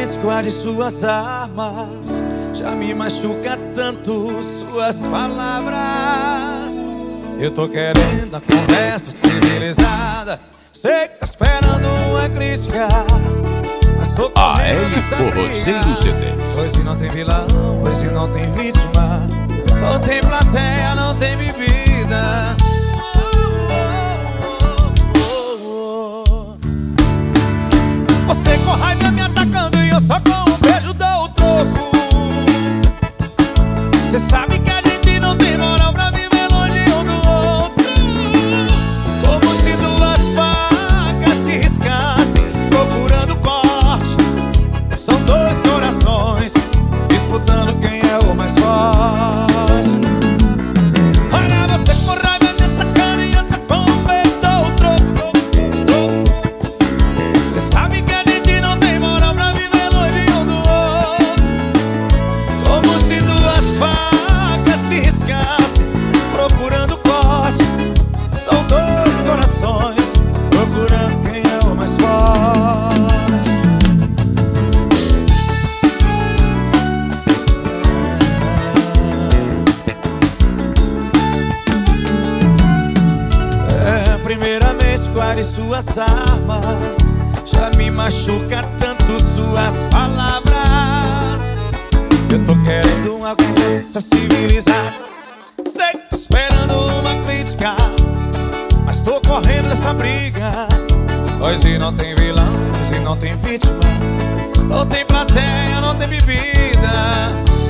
Primeiramente, guarde suas armas. Já me machuca tanto suas palavras. Eu tô querendo a conversa civilizada. Sei que tá esperando uma crítica, mas tô correndo nessa briga. Hoje não tem vilão, hoje não tem vítima. Não tem plateia, não tem bebida. Você com raiva me atacando e eu só com um beijo dou o troco. Você sabe que a gente não tem moral pra viver longe um do outro. Como se duas facas se riscassem, procurando corte. São dois corações disputando quem é o mais forte. Olha você com raiva me atacando e eu só com um beijo dou o troco. Você sabe que a gente não tem moral pra viver longe um do outro. Como se duas facas se riscassem, procurando corte. São dois corações procurando quem é o mais forte. Primeiramente, guarde suas armas. Já me machuca tanto suas palavras. Eu tô querendo uma conversa civilizada. Sei que tô esperando uma crítica, mas tô correndo dessa briga. Hoje não tem vilão, hoje não tem vítima. Não tem plateia, não tem bebida.